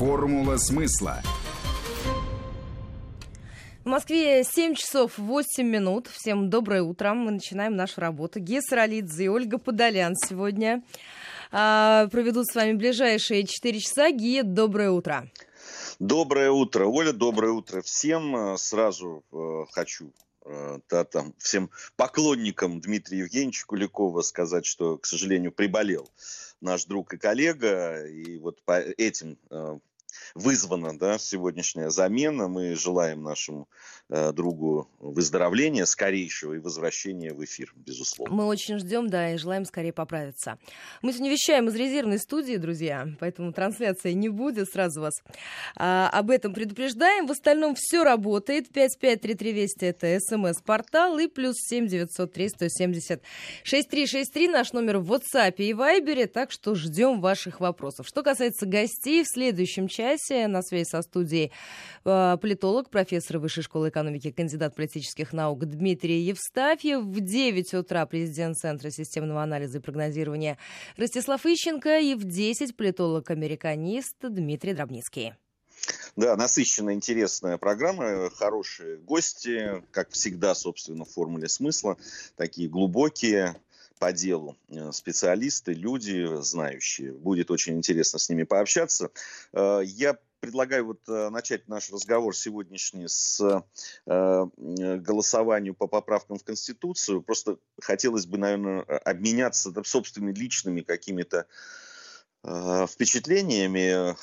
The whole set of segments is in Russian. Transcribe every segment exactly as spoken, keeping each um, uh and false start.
Формула смысла. В Москве семь часов восемь минут. Всем доброе утро. Мы начинаем нашу работу. Гия Саралидзе и Ольга Подолян сегодня а, проведут с вами ближайшие четыре часа. Гия, доброе утро. Доброе утро, Оля, доброе утро всем. Сразу э, хочу э, да, там, всем поклонникам Дмитрия Евгеньевича Куликова сказать, что, к сожалению, приболел наш друг и коллега. И вот по этим э, вызвана, да, сегодняшняя замена. Мы желаем нашему э, другу выздоровления скорейшего и возвращения в эфир, безусловно. Мы очень ждем, да, и желаем скорее поправиться. Мы сегодня вещаем из резервной студии, друзья, поэтому трансляции не будет, сразу вас а, об этом предупреждаем. В остальном все работает. пять пять три три Вести — это смс-портал, и плюс семь девятьсот три сто семьдесят шесть три шесть три наш номер в WhatsApp и Viber, так что ждем ваших вопросов. Что касается гостей, в следующем часе на связи со студией э, политолог, профессор Высшей школы экономики, кандидат политических наук Дмитрий Евстафьев. В девять утра президент Центра системного анализа и прогнозирования Ростислав Ищенко. И в десять политолог-американист Дмитрий Дробницкий. Да, насыщенная, интересная программа, хорошие гости, как всегда, собственно, в формуле смысла, такие глубокие по делу специалисты, люди знающие. Будет очень интересно с ними пообщаться. Я предлагаю вот начать наш разговор сегодняшний с голосованием по поправкам в Конституцию. Просто хотелось бы, наверное, обменяться собственными личными какими-то впечатлениями.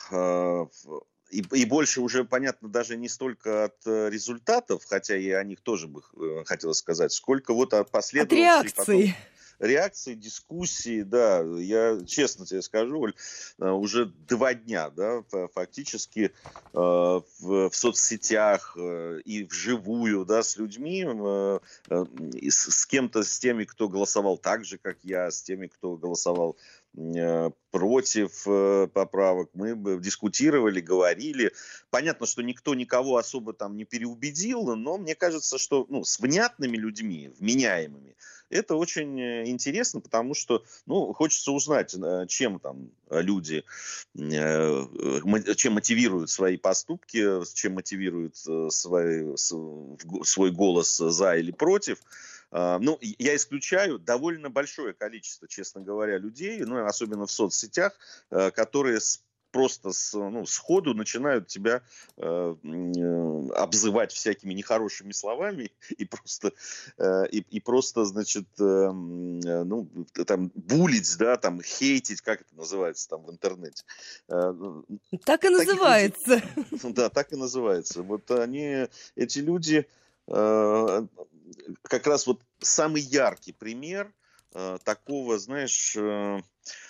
И, и больше уже понятно даже не столько от результатов, хотя и о них тоже бы хотелось сказать, сколько вот от последующих... От реакций. Реакции, дискуссии, да, я честно тебе скажу, Оль, уже два дня, да, фактически э, в, в соцсетях э, и вживую, да, с людьми, э, э, с, с кем-то, с теми, кто голосовал так же, как я, с теми, кто голосовал э, против э, поправок, мы дискутировали, говорили. Понятно, что никто никого особо там не переубедил, но мне кажется, что, ну, с внятными людьми, вменяемыми, это очень интересно, потому что, ну, хочется узнать, чем там люди, чем мотивируют свои поступки, чем мотивируют свой, свой голос за или против. Ну, я исключаю довольно большое количество, честно говоря, людей, ну, особенно в соцсетях, которые просто с, ну, сходу начинают тебя э, обзывать всякими нехорошими словами и просто, э, и, и просто, значит, э, ну, там, булить, да, там, хейтить, как это называется там в интернете. Э, так и называется. Людей, да, так и называется. Вот они, эти люди, э, как раз вот самый яркий пример э, такого, знаешь... Э,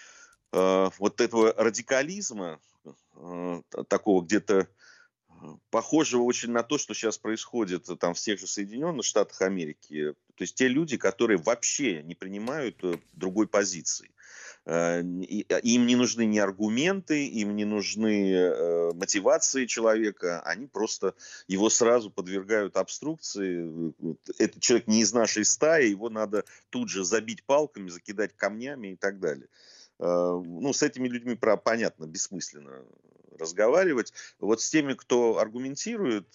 вот этого радикализма, такого где-то похожего очень на то, что сейчас происходит там в тех же Соединенных Штатах Америки. То есть те люди, которые вообще не принимают другой позиции. Им не нужны ни аргументы, им не нужны мотивации человека, они просто его сразу подвергают обструкции. Этот человек не из нашей стаи, его надо тут же забить палками, закидать камнями и так далее. Ну, с этими людьми, понятно, бессмысленно разговаривать. Вот с теми, кто аргументирует,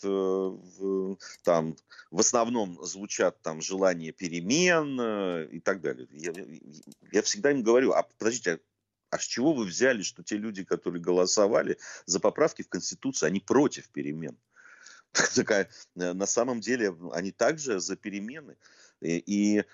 там в основном звучат там желания перемен и так далее. Я, я всегда им говорю, а подождите, а с чего вы взяли, что те люди, которые голосовали за поправки в Конституцию, они против перемен? Такая, на самом деле они также за перемены. И, и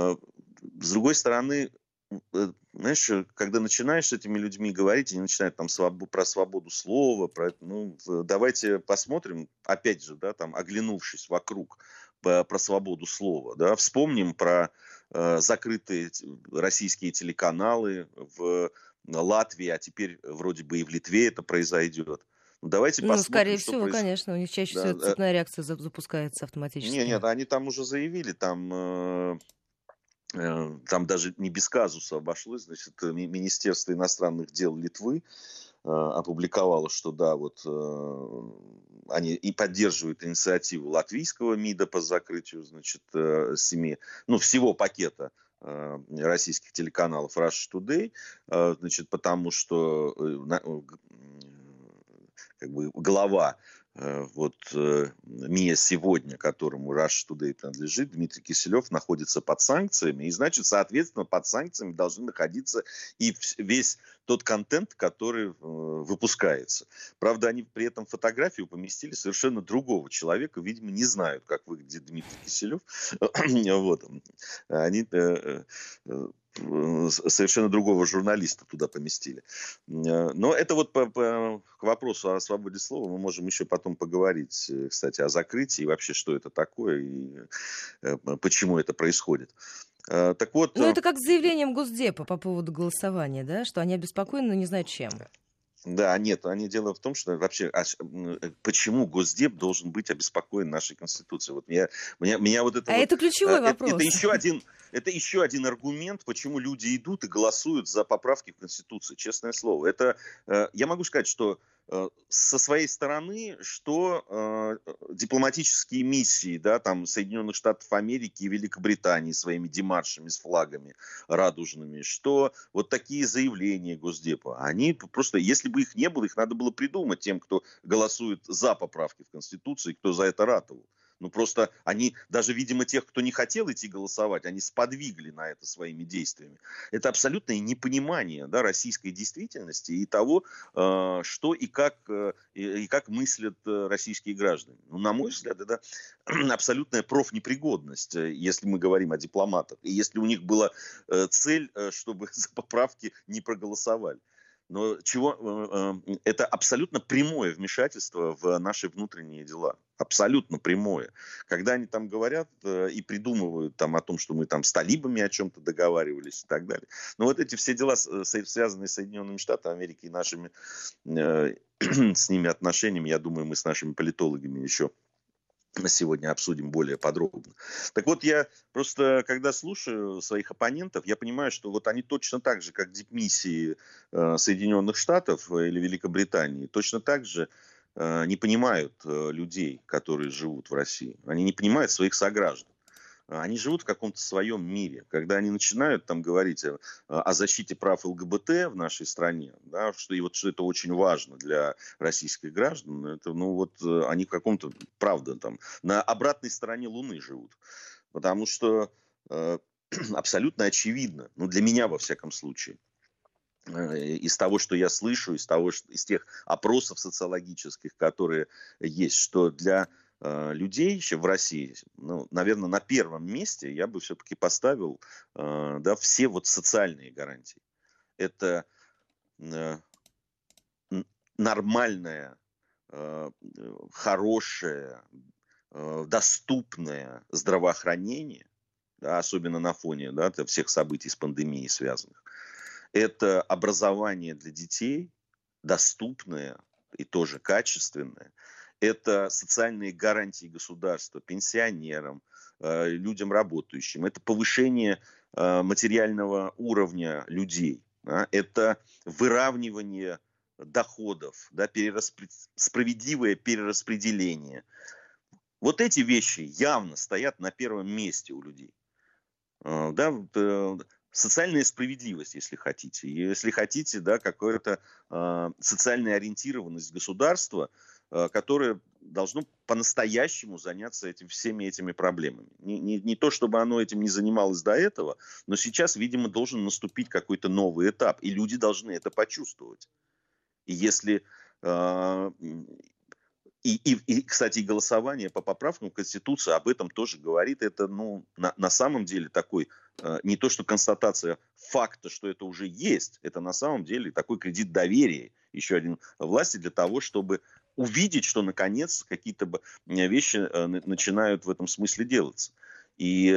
с другой стороны, знаешь, когда начинаешь с этими людьми говорить, они начинают там своб... про свободу слова, про... ну, давайте посмотрим, опять же, да, там, оглянувшись вокруг, по... про свободу слова, да, вспомним про э, закрытые российские телеканалы в Латвии, а теперь вроде бы и в Литве это произойдет. Давайте посмотрим, ну, скорее что всего, проис... конечно, у них чаще да, всего цепная реакция запускается автоматически. Нет, нет, они там уже заявили, там... Э... Там даже не без казуса обошлось. Значит, Министерство иностранных дел Литвы э, опубликовало, что да, вот э, они и поддерживают инициативу латвийского МИДа по закрытию, значит, э, семи, ну, всего пакета э, российских телеканалов Russia Today, э, значит, потому что э, как бы глава вот МИА «Сегодня», которому Russia Today принадлежит, Дмитрий Киселев, находится под санкциями, и, значит, соответственно, под санкциями должны находиться и весь тот контент, который выпускается. Правда, они при этом фотографию поместили совершенно другого человека, видимо, не знают, как выглядит Дмитрий Киселев. Вот. Они совершенно другого журналиста туда поместили. Но это вот по, по, к вопросу о свободе слова мы можем еще потом поговорить, кстати, о закрытии и вообще, что это такое и почему это происходит. Так вот... Ну, это как с заявлением Госдепа по поводу голосования, да, что они обеспокоены, но не знают чем. Да, нет, они дело в том, что вообще, а, почему Госдеп должен быть обеспокоен нашей Конституцией? Вот меня, меня, меня вот это а вот, это ключевой это, вопрос. Это еще один, это еще один аргумент, почему люди идут и голосуют за поправки в Конституцию, честное слово. Это, я могу сказать, что со своей стороны, что э, дипломатические миссии, да, там, Соединенных Штатов Америки и Великобритании своими демаршами с флагами радужными, что вот такие заявления Госдепа, они просто, если бы их не было, их надо было придумать тем, кто голосует за поправки в Конституцию, кто за это ратовал. Ну, просто они, даже, видимо, тех, кто не хотел идти голосовать, они сподвигли на это своими действиями. Это абсолютное непонимание, да, российской действительности и того, э, что и как, э, и как мыслят российские граждане. Ну, на мой взгляд, это абсолютная профнепригодность, если мы говорим о дипломатах. И если у них была э, цель, чтобы за поправки не проголосовали. Но чего, это абсолютно прямое вмешательство в наши внутренние дела. Абсолютно прямое. Когда они там говорят и придумывают там о том, что мы там с талибами о чем-то договаривались и так далее. Но вот эти все дела, связанные с Соединенными Штатами Америки и нашими с ними отношениями, я думаю, мы с нашими политологами еще сегодня обсудим более подробно. Так вот, я просто, когда слушаю своих оппонентов, я понимаю, что вот они точно так же, как дипмиссии э, Соединенных Штатов или Великобритании, точно так же э, не понимают э, людей, которые живут в России. Они не понимают своих сограждан. Они живут в каком-то своем мире. Когда они начинают там говорить о, о защите прав ЛГБТ в нашей стране, да, что, и вот, что это очень важно для российских граждан, это, ну, вот, они в каком-то, правда, там, на обратной стороне Луны живут. Потому что э, абсолютно очевидно, ну, для меня, во всяком случае, из того, что я слышу, из того, что, из тех опросов социологических, которые есть, что для людей еще в России, ну, наверное, на первом месте я бы все-таки поставил э, да, все вот социальные гарантии. Это э, нормальное, э, хорошее, э, доступное здравоохранение, да, особенно на фоне, да, всех событий с пандемией связанных. Это образование для детей, доступное и тоже качественное. Это социальные гарантии государства пенсионерам, людям работающим. Это повышение материального уровня людей. Это выравнивание доходов, да, перераспри... справедливое перераспределение. Вот эти вещи явно стоят на первом месте у людей. Да, социальная справедливость, если хотите. Если хотите, да, какая-то э, социальная ориентированность государства, э, которое должно по-настоящему заняться этим, всеми этими проблемами. Не, не, не то, чтобы оно этим не занималось до этого, но сейчас, видимо, должен наступить какой-то новый этап, и люди должны это почувствовать. И если... Э, И, и, и, кстати, голосование по поправкам в Конституцию об этом тоже говорит. Это, ну, на, на самом деле такой, э, не то что констатация факта, что это уже есть, это на самом деле такой кредит доверия, еще один власти для того, чтобы увидеть, что, наконец, какие-то вещи э, начинают в этом смысле делаться. И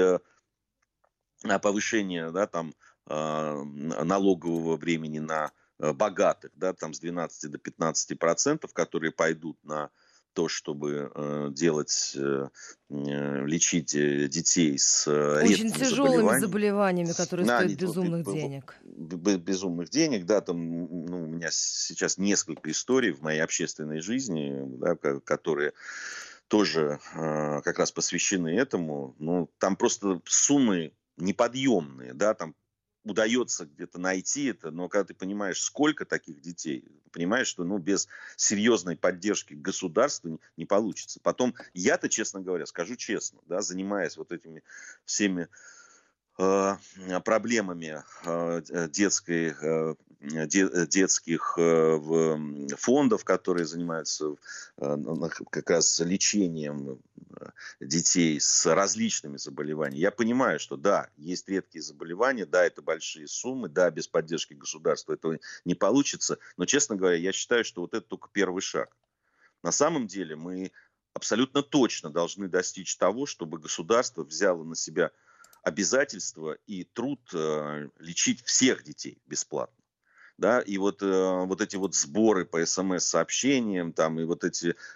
э, повышение, да, там, э, налогового бремени на богатых, да, там с двенадцати до пятнадцати процентов, которые пойдут на то, чтобы э, делать, э, лечить детей с редкими очень тяжелыми заболеваниями, заболеваниями, которые да, стоят они, безумных вот, денег. Безумных денег, да, там, ну, у меня сейчас несколько историй в моей общественной жизни, да, которые тоже э, как раз посвящены этому. Ну, там просто суммы неподъемные, да, там удается где-то найти это, но когда ты понимаешь, сколько таких детей, понимаешь, что ну, без серьезной поддержки государства не, не получится. Потом, я-то, честно говоря, скажу честно, да, занимаясь вот этими всеми э, проблемами э, детской, э, де, детских э, фондов, которые занимаются э, как раз лечением детей с различными заболеваниями. Я понимаю, что да, есть редкие заболевания, да, это большие суммы, да, без поддержки государства этого не получится, но, честно говоря, я считаю, что вот это только первый шаг. На самом деле мы абсолютно точно должны достичь того, чтобы государство взяло на себя обязательство и труд э, лечить всех детей бесплатно. Да, и вот, э, вот эти вот сборы по смс-сообщениям, там, и вот эти э,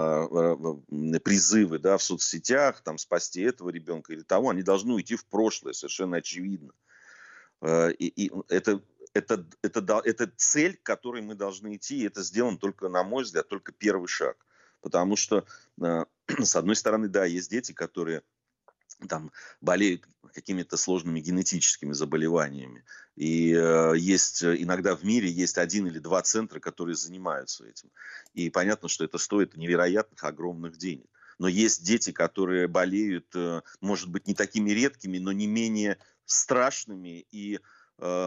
э, призывы, да, в соцсетях, там, спасти этого ребенка или того, они должны уйти в прошлое, совершенно очевидно. Э, и, и это, это, это, это цель, к которой мы должны идти, и это сделано только, на мой взгляд, только первый шаг. Потому что, э, с одной стороны, да, есть дети, которые там болеют какими-то сложными генетическими заболеваниями. И э, есть иногда в мире есть один или два центра, которые занимаются этим. И понятно, что это стоит невероятных, огромных денег. Но есть дети, которые болеют, э, может быть, не такими редкими, но не менее страшными и э,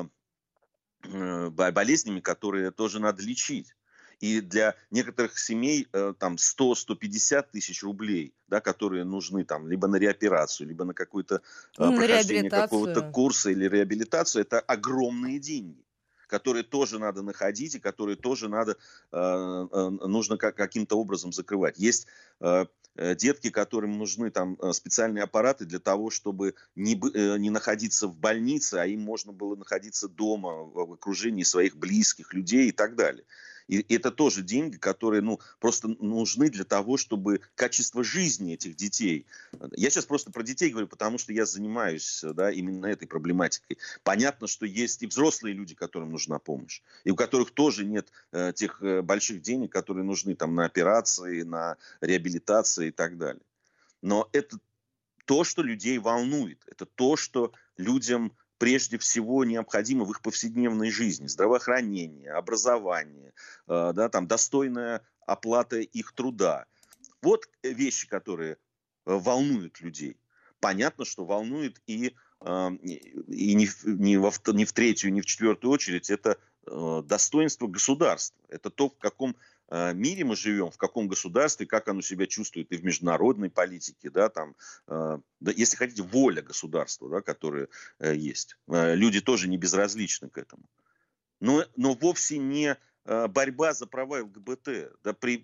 э, болезнями, которые тоже надо лечить. И для некоторых семей э, там сто - сто пятьдесят тысяч рублей, да, которые нужны там либо на реоперацию, либо на какое-то э, Ну, на прохождение какого-то реабилитацию. курса или реабилитацию, это огромные деньги, которые тоже надо находить и которые тоже надо, э, э, нужно как, каким-то образом закрывать. Есть э, детки, которым нужны там специальные аппараты для того, чтобы не, не находиться в больнице, а им можно было находиться дома, в окружении своих близких людей и так далее. И это тоже деньги, которые ну, просто нужны для того, чтобы качество жизни этих детей. Я сейчас просто про детей говорю, потому что я занимаюсь да, именно этой проблематикой. Понятно, что есть и взрослые люди, которым нужна помощь, и у которых тоже нет э, тех э, больших денег, которые нужны там, на операции, на реабилитации и так далее. Но это то, что людей волнует. Это то, что людям прежде всего необходимо в их повседневной жизни. Здравоохранение, образование, э, да, там, достойная оплата их труда. Вот вещи, которые волнуют людей. Понятно, что волнует и, э, и не, не, во, не в третью, не в четвертую очередь, это э, достоинство государства. Это то, в каком мире мы живем, в каком государстве, как оно себя чувствует и в международной политике, да, там, э, да, если хотите, воля государства, да, которая э, есть. Э, люди тоже не безразличны к этому. Но, но вовсе не э, борьба за права ЛГБТ, да, при,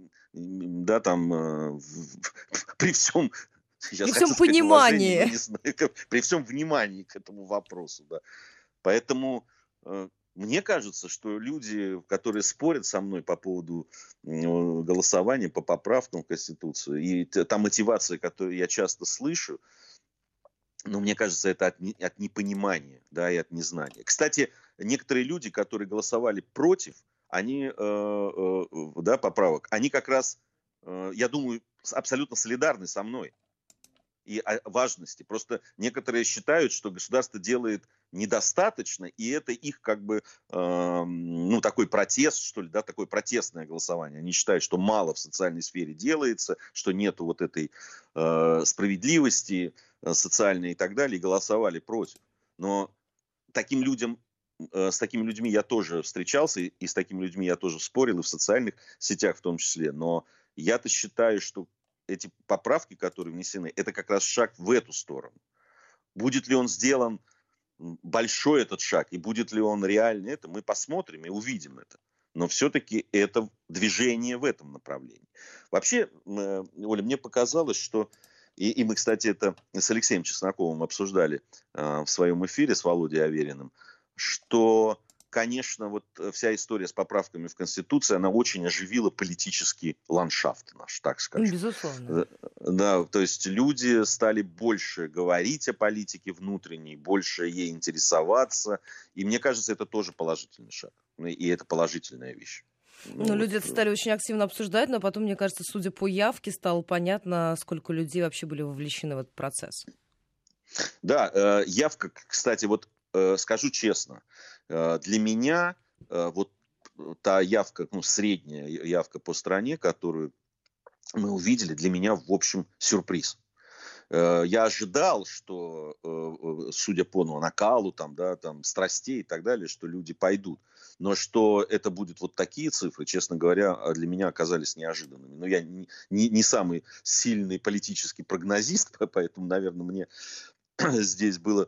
да, там, э, в, при всем, при всем понимании. Не знаю, при всем внимании к этому вопросу, да. Поэтому э, мне кажется, что люди, которые спорят со мной по поводу голосования по поправкам в Конституцию, и та мотивация, которую я часто слышу, ну, мне кажется, это от, не, от непонимания, да, и от незнания. Кстати, некоторые люди, которые голосовали против, они, э, э, да, поправок, они как раз, э, я думаю, абсолютно солидарны со мной и о важности. Просто некоторые считают, что государство делает недостаточно, и это их как бы, э, ну, такой протест, что ли, да, такое протестное голосование. Они считают, что мало в социальной сфере делается, что нету вот этой э, справедливости э, социальной и так далее, и голосовали против. Но таким людям, э, с такими людьми я тоже встречался, и, и с такими людьми я тоже спорил, и в социальных сетях в том числе. Но я-то считаю, что эти поправки, которые внесены, это как раз шаг в эту сторону. Будет ли он сделан большой этот шаг, и будет ли он реальный, это мы посмотрим и увидим это. Но все-таки это движение в этом направлении. Вообще, Оля, мне показалось, что, и, и мы, кстати, это с Алексеем Чесноковым обсуждали э, в своем эфире с Володей Авериным, что, конечно, вот вся история с поправками в Конституцию, она очень оживила политический ландшафт наш, так скажем. Безусловно. Да, то есть люди стали больше говорить о политике внутренней, больше ей интересоваться. И мне кажется, это тоже положительный шаг. И это положительная вещь. Ну, ну люди вот... это стали очень активно обсуждать, но потом, мне кажется, судя по явке, стало понятно, сколько людей вообще были вовлечены в этот процесс. Да, явка, кстати, вот скажу честно, для меня вот та явка, ну, средняя явка по стране, которую мы увидели, для меня, в общем, сюрприз. Я ожидал, что, судя по ну, накалу, там, да, там, страстей и так далее, что люди пойдут. Но что это будут вот такие цифры, честно говоря, для меня оказались неожиданными. Но я не, не, не самый сильный политический прогнозист, поэтому, наверное, мне здесь было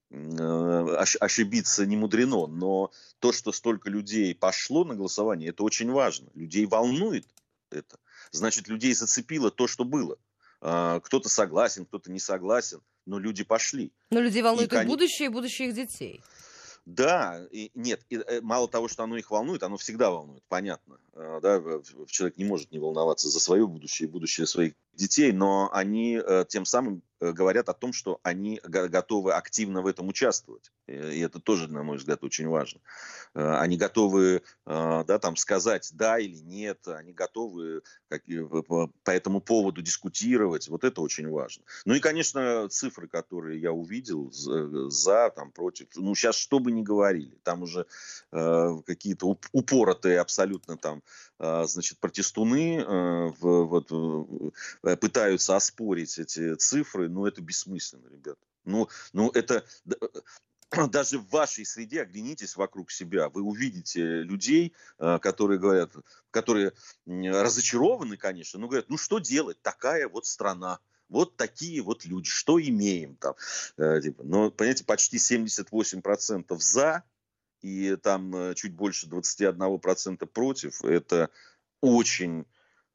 ошибиться не мудрено. Но то, что столько людей пошло на голосование, это очень важно. Людей волнует это. Значит, людей зацепило то, что было. Кто-то согласен, кто-то не согласен, но люди пошли. Но людей волнует и, их будущее и будущее их детей. Да, и нет, и, мало того, что оно их волнует, оно всегда волнует, понятно. Да, человек не может не волноваться за свое будущее и будущее своих детей, но они тем самым говорят о том, что они готовы активно в этом участвовать. И это тоже, на мой взгляд, очень важно. Они готовы, да, там, сказать да или нет, они готовы как, по этому поводу дискутировать. Вот это очень важно. Ну и, конечно, цифры, которые я увидел за, там, против. Ну, сейчас что бы ни говорили, там уже какие-то упоротые абсолютно там, значит, протестуны вот, пытаются оспорить эти цифры, но это бессмысленно, ребят. Ну, ну это... Даже в вашей среде, оглянитесь вокруг себя, вы увидите людей, которые говорят, которые разочарованы, конечно, но говорят, ну что делать, такая вот страна, вот такие вот люди, что имеем там. Но, понимаете, почти семьдесят восемь процентов за, и там чуть больше двадцать один процент против, это очень,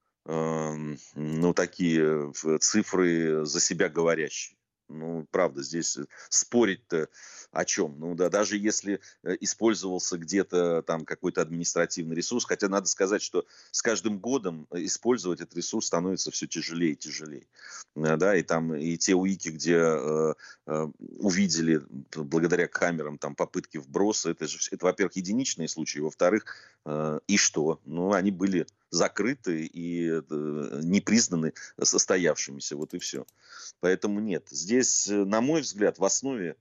ну, такие цифры за себя говорящие. Ну, правда, здесь спорить-то о чем? Ну, да, даже если использовался где-то там какой-то административный ресурс, хотя надо сказать, что с каждым годом использовать этот ресурс становится все тяжелее и тяжелее. Да, и там и те УИКи, где э, э, увидели благодаря камерам там попытки вброса, это же, это, во-первых, единичные случаи, во-вторых, э, и что? Ну, они были закрыты и э, не признаны состоявшимися, вот и все. Поэтому нет, здесь, на мой взгляд, в основе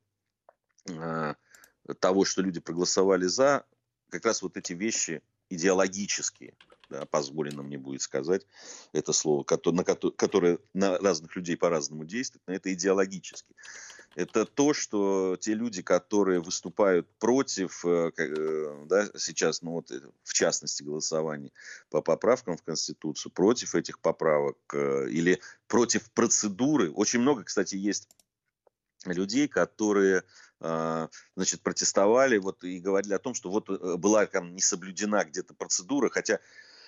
э, того, что люди проголосовали за, как раз вот эти вещи идеологические, да, позволено мне будет сказать это слово, на которое на разных людей по-разному действует, но это идеологически. Это то, что те люди, которые выступают против, да, сейчас, ну вот, в частности, голосования по поправкам в Конституцию, против этих поправок или против процедуры. Очень много, кстати, есть людей, которые, значит, протестовали вот, и говорили о том, что вот была там не соблюдена где-то процедура, хотя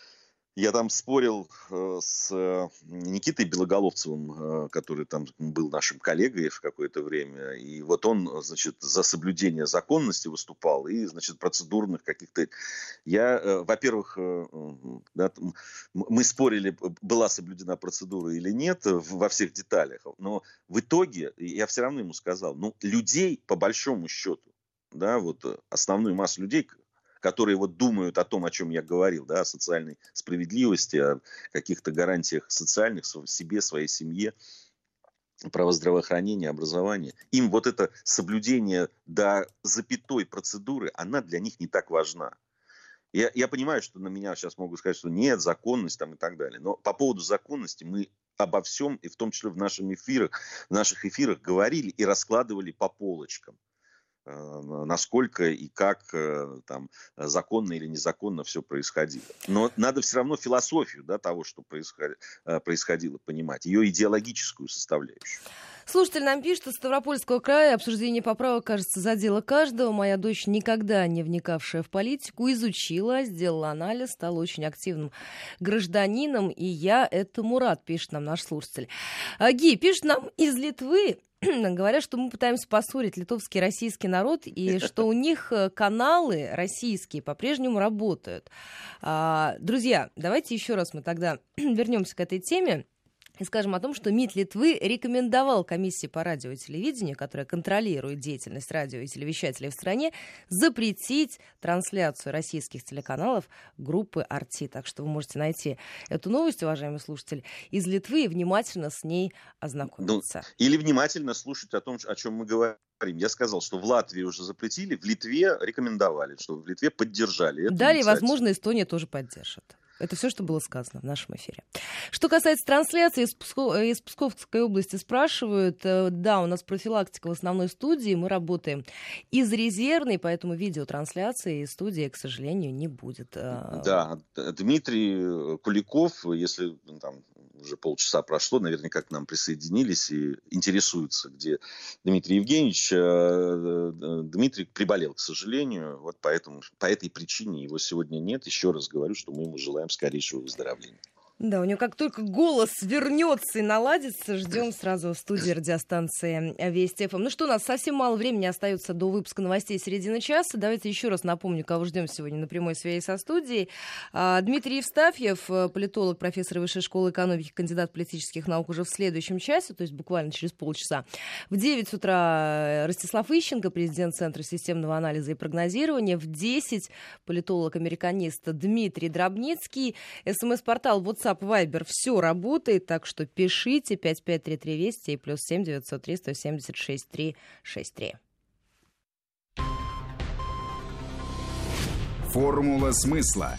я там спорил э, с Никитой Белоголовцевым, э, который там был нашим коллегой в какое-то время, и вот он, значит, за соблюдение законности выступал и, значит, процедурных каких-то... Я, э, во-первых, э, да, мы спорили, была соблюдена процедура или нет во всех деталях, но в итоге я все равно ему сказал, ну, людей, по большому счету, да, вот основную массу людей, которые вот думают о том, о чем я говорил, да, о социальной справедливости, о каких-то гарантиях социальных себе, своей семье, право здравоохранения, образования. Им вот это соблюдение до запятой процедуры, она для них не так важна. Я, я понимаю, что на меня сейчас могут сказать, что нет, законность там и так далее. Но по поводу законности мы обо всем, и в том числе в наших эфирах, в наших эфирах говорили и раскладывали по полочкам. Насколько и как там законно или незаконно все происходило. Но надо все равно философию, да, того, что происходило, происходило, понимать, ее идеологическую составляющую. Слушатель нам пишет, из Ставропольского края обсуждение поправок, кажется, задело каждого. Моя дочь, никогда не вникавшая в политику, изучила, сделала анализ, стала очень активным гражданином. И я этому рад, пишет нам наш слушатель. Ги пишет нам из Литвы. Говорят, что мы пытаемся поссорить литовский и российский народ, и что у них каналы российские по-прежнему работают. Друзья, давайте еще раз мы тогда вернемся к этой теме и скажем о том, что МИД Литвы рекомендовал комиссии по радио и телевидению, которая контролирует деятельность радио и телевещателей в стране, запретить трансляцию российских телеканалов группы «Арти». Так что вы можете найти эту новость, уважаемый слушатель, из Литвы и внимательно с ней ознакомиться. Ну, или внимательно слушать о том, о чем мы говорим. Я сказал, что в Латвии уже запретили, в Литве рекомендовали, что в Литве поддержали эту Далее, инициативу. возможно, Эстония тоже поддержит. Это все, что было сказано в нашем эфире. Что касается трансляции, из, Псков, из Псковской области спрашивают. Да, у нас профилактика в основной студии. Мы работаем из резервной, поэтому видеотрансляции из студии, к сожалению, не будет. Да, Дмитрий Куликов, если там уже полчаса прошло, наверняка к нам присоединились и интересуются, где Дмитрий Евгеньевич. Дмитрий приболел, к сожалению, вот поэтому, по этой причине его сегодня нет. Еще раз говорю, что мы ему желаем скорейшего выздоровления. Да, у него как только голос вернется и наладится, ждем сразу в студии радиостанции Вести ФМ. Ну что, у нас совсем мало времени остается до выпуска новостей середины часа. Давайте еще раз напомню, кого ждем сегодня на прямой связи со студией. Дмитрий Евстафьев, политолог, профессор Высшей школы экономики, кандидат политических наук уже в следующем часе, то есть буквально через полчаса. В девять утра Ростислав Ищенко, президент Центра системного анализа и прогнозирования. В десять политолог-американист Дмитрий Дробницкий. СМС-портал WhatsApp Вайбер, все работает, так что пишите пять пять три три Вести и плюс семь девятьсот три сто семьдесят шесть три шесть три. Формула смысла.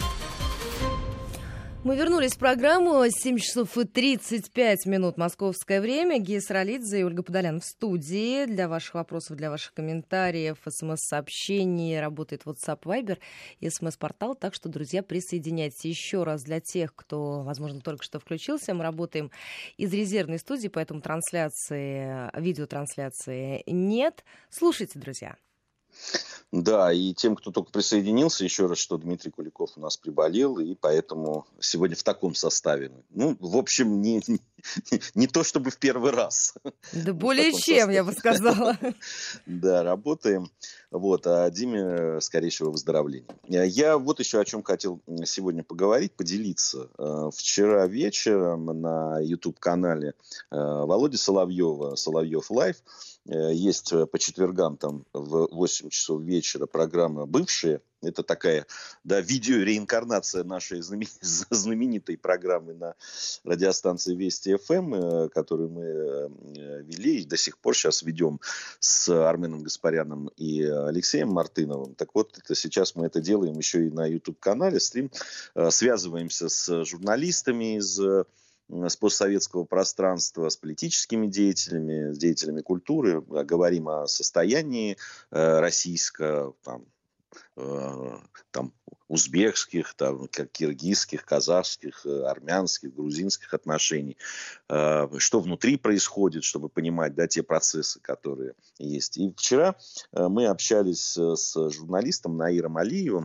Мы вернулись в программу. семь часов и тридцать пять минут московское время. Гия Саралидзе и Ольга Подолян в студии. Для ваших вопросов, для ваших комментариев, смс-сообщений работает WhatsApp, Viber и смс-портал. Так что, друзья, присоединяйтесь еще раз для тех, кто, возможно, только что включился. Мы работаем из резервной студии, поэтому трансляции, видеотрансляции нет. Слушайте, друзья. Да, и тем, кто только присоединился, еще раз, что Дмитрий Куликов у нас приболел, и поэтому сегодня в таком составе. Ну, в общем, не, не, не то чтобы в первый раз. Да более чем, я бы сказала. Да, работаем. Вот, а Диме скорейшего выздоровления. Я вот еще о чем хотел сегодня поговорить, поделиться. Вчера вечером на YouTube-канале Володи Соловьева, Соловьев Лайв, есть по четвергам там в восемь часов вечера программа «Бывшие». Это такая, да, видеореинкарнация нашей знаменитой программы на радиостанции Вести ФМ, которую мы вели и до сих пор сейчас ведем с Арменом Гаспаряном и Алексеем Мартыновым. Так вот, это сейчас мы это делаем еще и на YouTube-канале. Стрим. Связываемся с журналистами из с постсоветского пространства, с политическими деятелями, с деятелями культуры. Говорим о состоянии российского, там, там, узбекских, там, киргизских, казахских, армянских, грузинских отношений. Что внутри происходит, чтобы понимать, да, те процессы, которые есть. И вчера мы общались с журналистом Наиром Алиевым.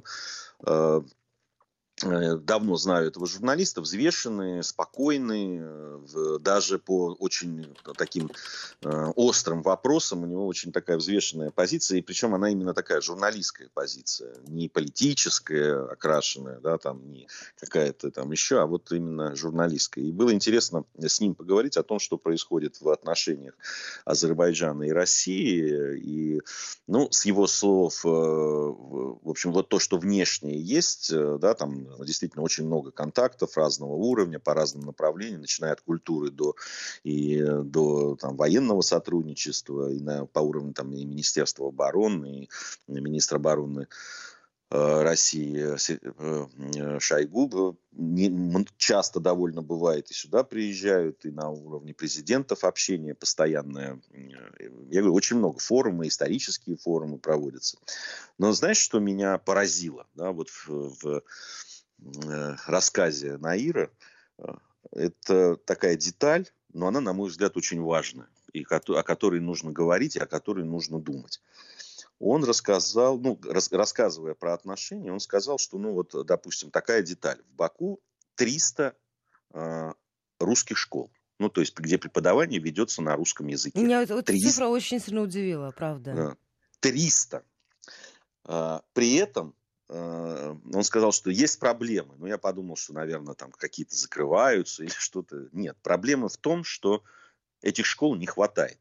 Давно знаю этого журналиста, взвешенный, спокойный, даже по очень таким острым вопросам у него очень такая взвешенная позиция, и причем она именно такая журналистская позиция, не политическая, окрашенная, да, там, не какая-то там еще, а вот именно журналистская. И было интересно с ним поговорить о том, что происходит в отношениях Азербайджана и России, и, ну, с его слов, в общем, вот то, что внешнее есть, да, там, действительно очень много контактов разного уровня по разным направлениям, начиная от культуры до, и, до там, военного сотрудничества, и на, по уровню там, и Министерства обороны, и министра обороны э, России э, Шойгу. Не, часто довольно бывает и сюда приезжают, и на уровне президентов общение постоянное. Я говорю, очень много форумов, исторические форумы проводятся. Но знаешь, что меня поразило? Да, вот в, в рассказе Наира, это такая деталь, но она, на мой взгляд, очень важная, и о которой нужно говорить, и о которой нужно думать. Он рассказал, ну, рас, рассказывая про отношения, он сказал, что, ну, вот, допустим, такая деталь. В Баку триста э, русских школ, ну, то есть, где преподавание ведется на русском языке. Меня эта триста цифра очень сильно удивила, правда. триста. Э, при этом он сказал, что есть проблемы. Но я подумал, что, наверное, там какие-то закрываются или что-то. Нет, проблема в том, что этих школ не хватает.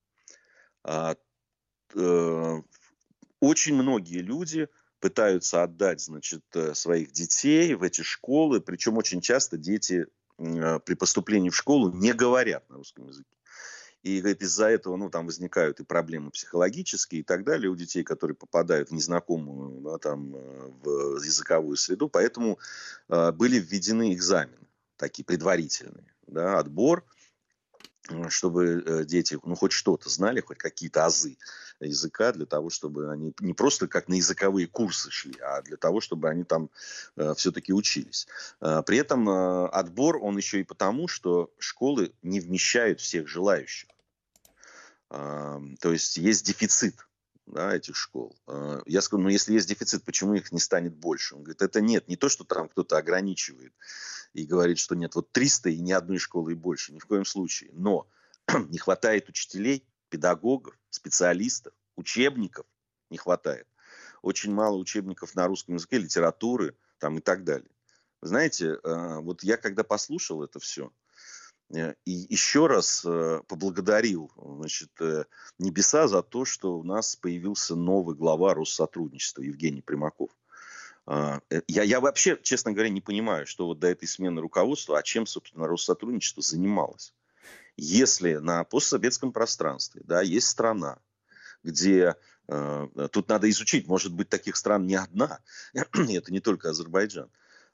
Очень многие люди пытаются отдать, значит, своих детей в эти школы, причем очень часто дети при поступлении в школу не говорят на русском языке. И, говорит, из-за этого, ну, там возникают и проблемы психологические и так далее у детей, которые попадают в незнакомую, да, там, в языковую среду. Поэтому э, были введены экзамены, такие предварительные, да, отбор, чтобы дети, ну, хоть что-то знали, хоть какие-то азы языка, для того, чтобы они не просто как на языковые курсы шли, а для того, чтобы они там э, все-таки учились. Э, при этом э, отбор, он еще и потому, что школы не вмещают всех желающих. Э, то есть есть дефицит, да, этих школ. Э, я сказал, ну, если есть дефицит, почему их не станет больше? Он говорит, это нет, не то, что там кто-то ограничивает и говорит, что нет, вот триста и ни одной школы и больше, ни в коем случае. Но не хватает учителей, педагогов, специалистов, учебников не хватает. Очень мало учебников на русском языке, литературы там и так далее. Знаете, вот я когда послушал это все, и еще раз поблагодарил, значит, небеса за то, что у нас появился новый глава Россотрудничества Евгений Примаков. Я, я вообще, честно говоря, не понимаю, что вот до этой смены руководства, а чем, собственно, Россотрудничество занималось. Если на постсоветском пространстве, да, есть страна, где э, тут надо изучить, может быть, таких стран не одна, это не только Азербайджан,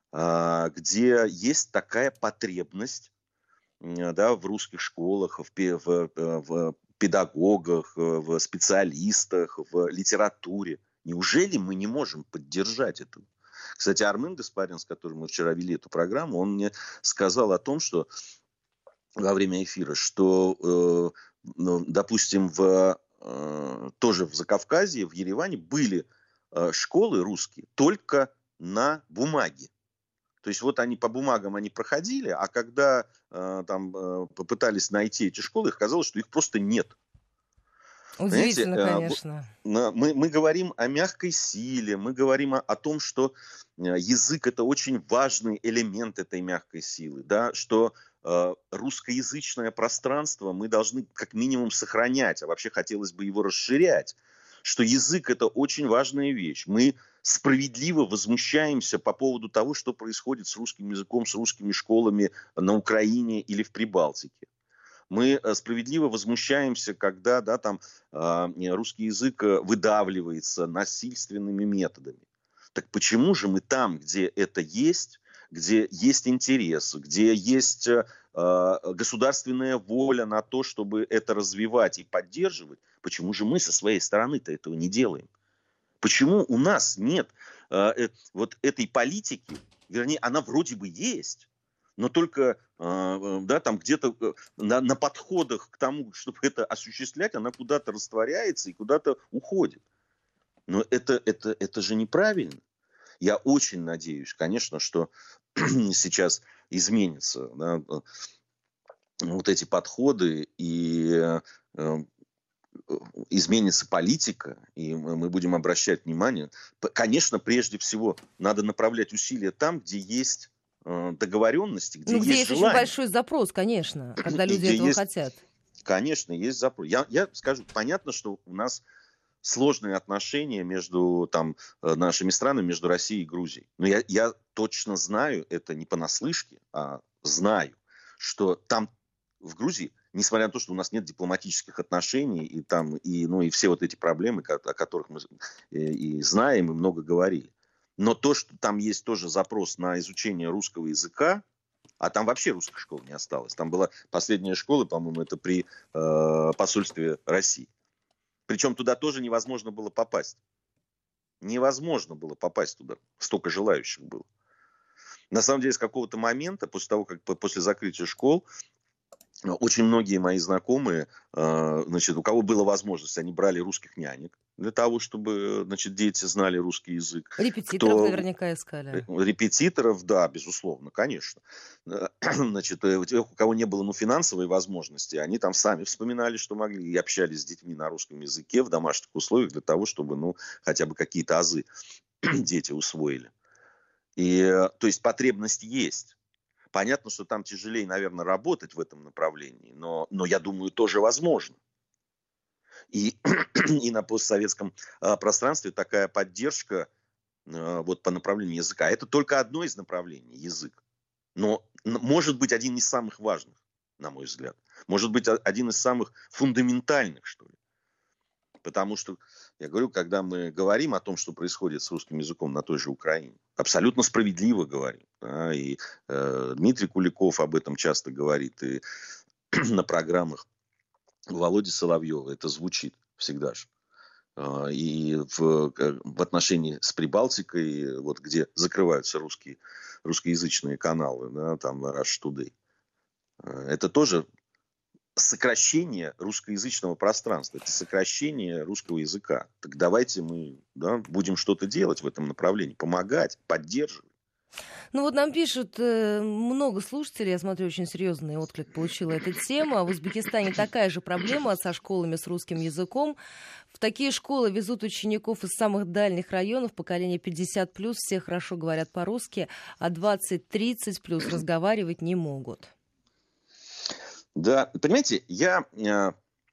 э, где есть такая потребность, э, да, в русских школах, в, в, в педагогах, в специалистах, в литературе. Неужели мы не можем поддержать это? Кстати, Армен Гаспарян, с которым мы вчера вели эту программу, он мне сказал о том, что во время эфира, что, э, ну, допустим, в, э, тоже в Закавказье, в Ереване были э, школы русские только на бумаге. То есть вот они по бумагам они проходили, а когда э, там э, попытались найти эти школы, оказалось, что их просто нет. Удивительно, понимаете, конечно. Мы, мы говорим о мягкой силе, мы говорим о, о том, что язык – это очень важный элемент этой мягкой силы, да, что э, русскоязычное пространство мы должны как минимум сохранять, а вообще хотелось бы его расширять, что язык – это очень важная вещь. Мы справедливо возмущаемся по поводу того, что происходит с русским языком, с русскими школами на Украине или в Прибалтике. Мы справедливо возмущаемся, когда, да, там, э, русский язык выдавливается насильственными методами. Так почему же мы там, где это есть, где есть интерес, где есть э, государственная воля на то, чтобы это развивать и поддерживать, почему же мы со своей стороны-то этого не делаем? Почему у нас нет э, вот этой политики, вернее, она вроде бы есть, но только э, да, там где-то на, на подходах к тому, чтобы это осуществлять, она куда-то растворяется и куда-то уходит. Но это, это, это же неправильно. Я очень надеюсь, конечно, что сейчас изменятся, да, вот эти подходы и э, изменится политика, и мы будем обращать внимание. Конечно, прежде всего, надо направлять усилия там, где есть договоренности, где, ну, где есть, есть желание. Очень большой запрос, конечно, когда люди этого есть, хотят. Конечно, есть запрос. Я, я скажу, понятно, что у нас сложные отношения между там, нашими странами, между Россией и Грузией. Но я, я точно знаю, это не понаслышке, а знаю, что там в Грузии, несмотря на то, что у нас нет дипломатических отношений, и, там, и, ну, и все вот эти проблемы, о которых мы и, и знаем, и много говорили, но то, что там есть тоже запрос на изучение русского языка, а там вообще русских школ не осталось. Там была последняя школа, по-моему, это при э, посольстве России. Причем туда тоже невозможно было попасть. Невозможно было попасть туда. Столько желающих было. На самом деле, с какого-то момента, после того, как после закрытия школ, очень многие мои знакомые, значит, у кого была возможность, они брали русских нянек для того, чтобы, значит, дети знали русский язык. Репетиторов Кто... наверняка искали. Репетиторов, да, безусловно, конечно. Значит, у тех, у кого не было, ну, финансовой возможности, они там сами вспоминали, что могли, и общались с детьми на русском языке в домашних условиях для того, чтобы, ну, хотя бы какие-то азы дети усвоили. И, то есть, потребность есть. Понятно, что там тяжелее, наверное, работать в этом направлении, но, но я думаю, тоже возможно. И, и на постсоветском а, пространстве такая поддержка а, вот по направлению языка. Это только одно из направлений, язык. Но может быть один из самых важных. на мой взгляд. Может быть, один из самых фундаментальных, что ли. Потому что, я говорю, когда мы говорим о том, что происходит с русским языком на той же Украине, абсолютно справедливо говорим. Да, и э, Дмитрий Куликов об этом часто говорит, и на программах Володи Соловьева это звучит всегда же. И в, в отношении с Прибалтикой, вот где закрываются русские, русскоязычные каналы, да, там Rush Today, это тоже сокращение русскоязычного пространства, это сокращение русского языка. Так давайте мы, да, будем что-то делать в этом направлении, помогать, поддерживать. Ну вот нам пишут э, много слушателей, я смотрю, очень серьезный отклик получила эта тема. В Узбекистане такая же проблема со школами с русским языком. В такие школы везут учеников из самых дальних районов, поколение пятьдесят плюс, все хорошо говорят по-русски, а двадцать-тридцать плюс разговаривать не могут. Да, понимаете, я э,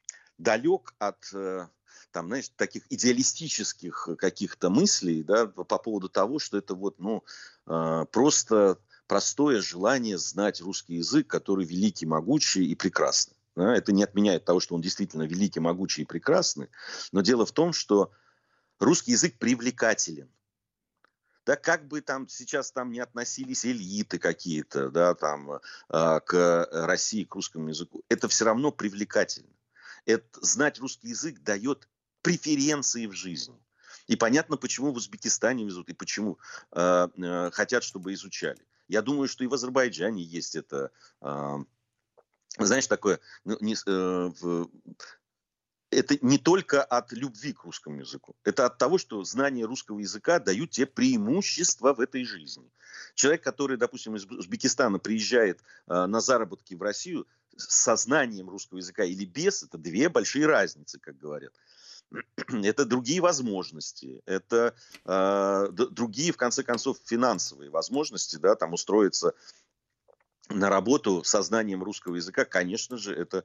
далек от... Э, там, знаешь, таких идеалистических каких-то мыслей, да, по поводу того, что это вот, ну, э, просто простое желание знать русский язык, который великий, могучий и прекрасный. Да? Это не отменяет того, что он действительно великий, могучий и прекрасный, но дело в том, что русский язык привлекателен. Да, как бы там сейчас там не относились элиты какие-то, да, там, э, к России, к русскому языку, это все равно привлекательно. Это, знать русский язык дает преференции в жизни. И понятно, почему в Узбекистане везут, и почему э, э, хотят, чтобы изучали. Я думаю, что и в Азербайджане есть это, э, знаешь, такое, ну, не, э, в, это не только от любви к русскому языку. Это от того, что знание русского языка дают тебе преимущества в этой жизни. Человек, который, допустим, из Узбекистана приезжает э, на заработки в Россию со знанием русского языка или без, это две большие разницы, как говорят. Это другие возможности, это э, другие, в конце концов, финансовые возможности, да, там устроиться на работу со знанием русского языка, конечно же, это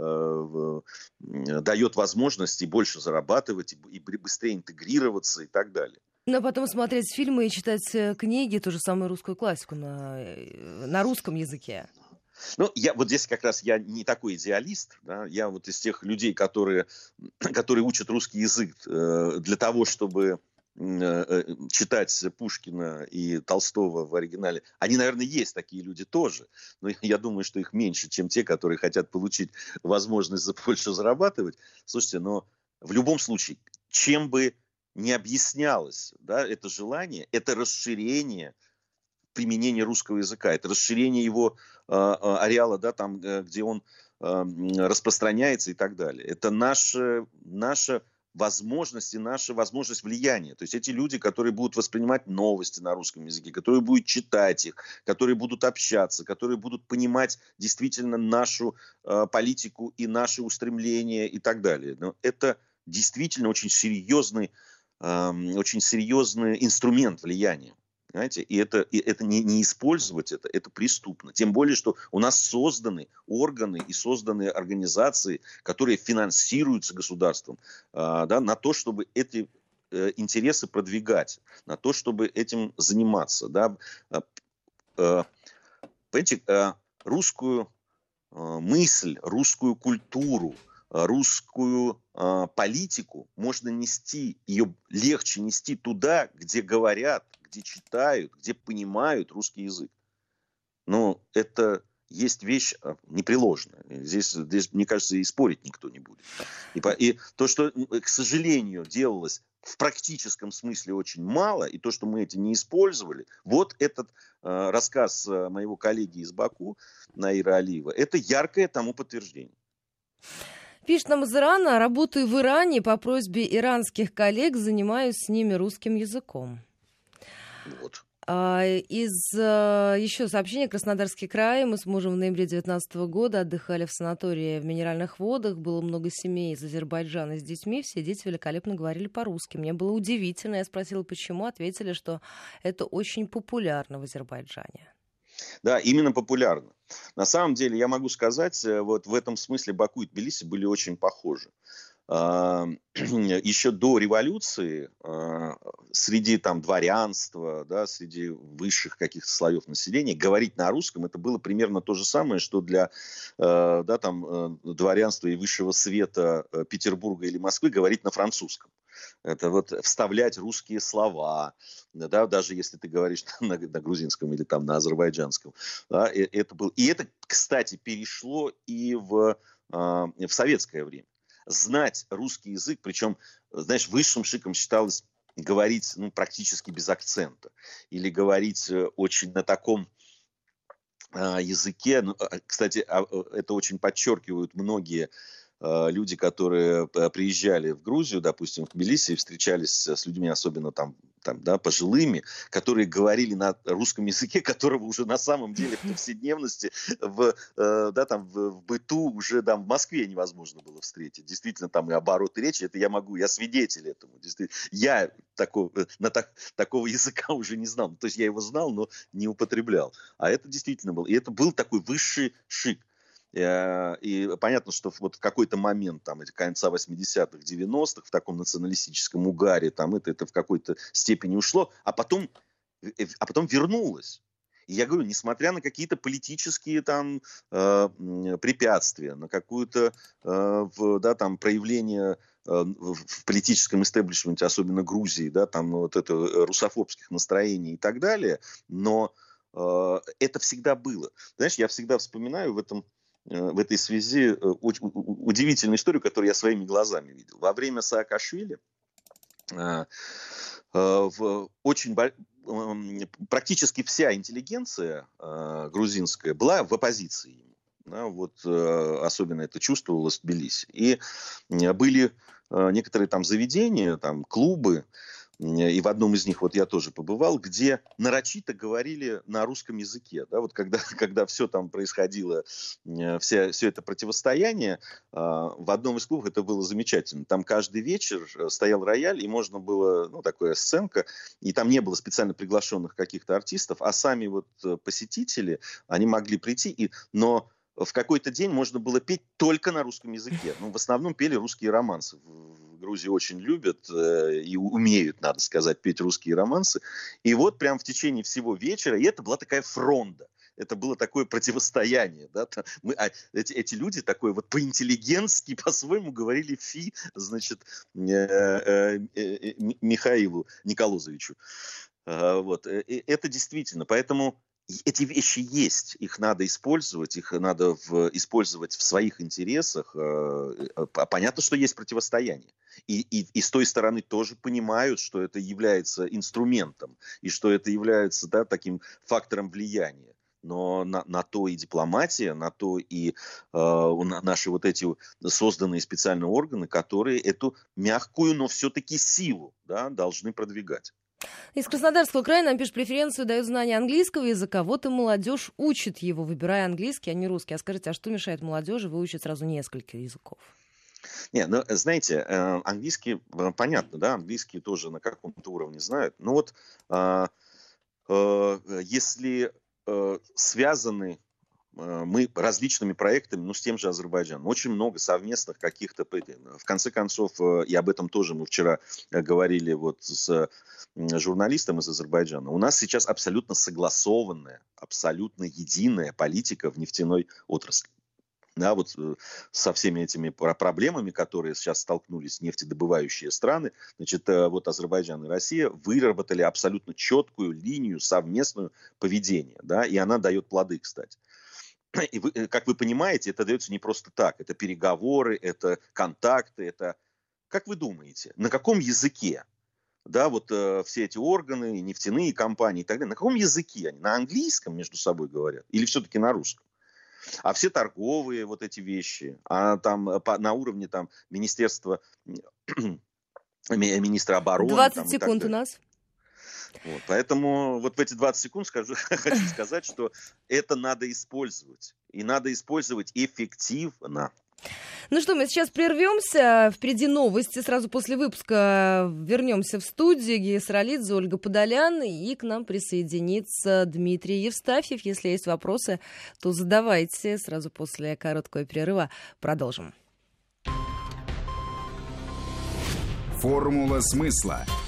э, дает возможности больше зарабатывать, и, и быстрее интегрироваться и так далее. Но потом смотреть фильмы и читать книги, ту же самую русскую классику на, на русском языке. Ну, я вот здесь как раз я не такой идеалист, да, я вот из тех людей, которые, которые учат русский язык э, для того, чтобы э, читать Пушкина и Толстого в оригинале. Они, наверное, есть такие люди тоже, но я думаю, что их меньше, чем те, которые хотят получить возможность больше зарабатывать. Слушайте, но в любом случае, чем бы ни объяснялось, да, это желание, это расширение применение русского языка, это расширение его э, ареала, да, там, где он э, распространяется и так далее. Это наша, наша возможность и наша возможность влияния. То есть эти люди, которые будут воспринимать новости на русском языке, которые будут читать их, которые будут общаться, которые будут понимать действительно нашу э, политику и наши устремления и так далее. Но это действительно очень серьезный, э, очень серьезный инструмент влияния. Понимаете? И это, и это не, не использовать это, это преступно. Тем более, что у нас созданы органы и созданы организации, которые финансируются государством, э, да, на то, чтобы эти э, интересы продвигать, на то, чтобы этим заниматься. Да. Э, э, понимаете, э, русскую э, мысль, русскую культуру, русскую э, политику можно нести, ее легче нести туда, где говорят, где читают, где понимают русский язык. Но это есть вещь непреложная. Здесь, здесь, мне кажется, и спорить никто не будет. И, по, и то, что, к сожалению, делалось в практическом смысле очень мало, и то, что мы это не использовали, вот этот э, рассказ моего коллеги из Баку, Наира Алиева, это яркое тому подтверждение. Пишет нам из Ирана: работаю в Иране, по просьбе иранских коллег занимаюсь с ними русским языком. Вот. Из еще сообщения: Краснодарский край. Мы с мужем в ноябре две тысячи девятнадцатого года отдыхали в санатории в Минеральных водах. Было много семей из Азербайджана с детьми. Все дети великолепно говорили по-русски. Мне было удивительно. Я спросила, почему. Ответили, что это очень популярно в Азербайджане. Да, именно популярно. На самом деле, я могу сказать, вот в этом смысле Баку и Тбилиси были очень похожи. еще до революции среди там дворянства, да, среди высших каких-то слоев населения говорить на русском — это было примерно то же самое, что для да, там, дворянства и высшего света Петербурга или Москвы говорить на французском. Это вот вставлять русские слова, да, даже если ты говоришь на, на грузинском или там на азербайджанском. Да, это был, и это, кстати, перешло и в, в советское время. Знать русский язык, причем, знаешь, высшим шиком считалось говорить, ну, практически без акцента. Или говорить очень на таком э, языке. Ну, кстати, это очень подчеркивают многие э, люди, которые приезжали в Грузию, допустим, в Тбилиси, и встречались с людьми, особенно там, там, да, пожилыми, которые говорили на русском языке, которого уже на самом деле в повседневности, в, э, да, там, в, в быту уже там, в Москве невозможно было встретить. Действительно, там и оборот речи, это я могу, я свидетель этому. Действительно, я такого, на так, такого языка уже не знал. То есть я его знал, но не употреблял. А это действительно был. И это был такой высший шик. И понятно, что вот в какой-то момент, там, конца восьмидесятых, девяностых, в таком националистическом угаре, там, это, это в какой-то степени ушло, а потом, а потом вернулось. И я говорю, несмотря на какие-то политические там э, препятствия, на какое-то э, да, там, проявление э, в политическом истеблишменте, особенно Грузии, да, там, вот это русофобских настроений и так далее, но э, это всегда было. Знаешь, я всегда вспоминаю в этом в этой связи удивительную историю, которую я своими глазами видел. Во время Саакашвили очень, практически вся интеллигенция грузинская была в оппозиции ему. Да, вот, особенно это чувствовалось в Тбилиси. И были некоторые там заведения, там, клубы, и в одном из них вот я тоже побывал, где нарочито говорили на русском языке. Да, вот когда, когда все там происходило, вся, все это противостояние, в одном из клубов это было замечательно. Там каждый вечер стоял рояль, и можно было, ну, такая сценка, и там не было специально приглашенных каких-то артистов, а сами вот посетители, они могли прийти, и, но в какой-то день можно было петь только на русском языке. Ну, в основном пели русские романсы. В Грузии очень любят э, и умеют, надо сказать, петь русские романсы. И вот прям в течение всего вечера, и это была такая фронда. Это было такое противостояние. Да? Мы, а, эти, эти люди такое вот по-интеллигентски, по-своему говорили фи, значит, э, э, э, Михаилу Николозовичу. Э, вот. Это действительно. Поэтому эти вещи есть, их надо использовать, их надо в, использовать в своих интересах. Понятно, что есть противостояние. И, и, и с той стороны тоже понимают, что это является инструментом, и что это является, да, таким фактором влияния. Но на, на то и дипломатия, на то и э, наши вот эти созданные специальные органы, которые эту мягкую, но все-таки силу, да, должны продвигать. Из Краснодарского края нам пишет, преференцию дают знание английского языка, вот и молодежь учит его, выбирая английский, а не русский. А скажите, а что мешает молодежи выучить сразу несколько языков? Не, ну, знаете, английский, понятно, да, английский тоже на каком-то уровне знают. Но вот э, э, если э, связаны мы различными проектами, ну, с тем же Азербайджаном. Очень много совместных каких-то... В конце концов, и об этом тоже мы вчера говорили вот с журналистом из Азербайджана. У нас сейчас абсолютно согласованная, абсолютно единая политика в нефтяной отрасли. Да, вот со всеми этими проблемами, которые сейчас столкнулись нефтедобывающие страны, значит, вот Азербайджан и Россия выработали абсолютно четкую линию совместную поведения, да, и она дает плоды, кстати. И вы, как вы понимаете, это дается не просто так. Это переговоры, это контакты, это... Как вы думаете, на каком языке, да, вот э, все эти органы, нефтяные компании и так далее, на каком языке они? На английском между собой говорят? Или все-таки на русском? А все торговые вот эти вещи, а там по, на уровне там министерства, министра обороны... двадцать секунд у нас. Вот, поэтому вот в эти двадцать секунд скажу, хочу сказать, что это надо использовать. И надо использовать эффективно. Ну что, мы сейчас прервемся. Впереди новости. Сразу после выпуска вернемся в студию. Гия Саралидзе, Ольга Подолян. И к нам присоединится Дмитрий Евстафьев. Если есть вопросы, то задавайте. Сразу после короткого перерыва продолжим. Формула смысла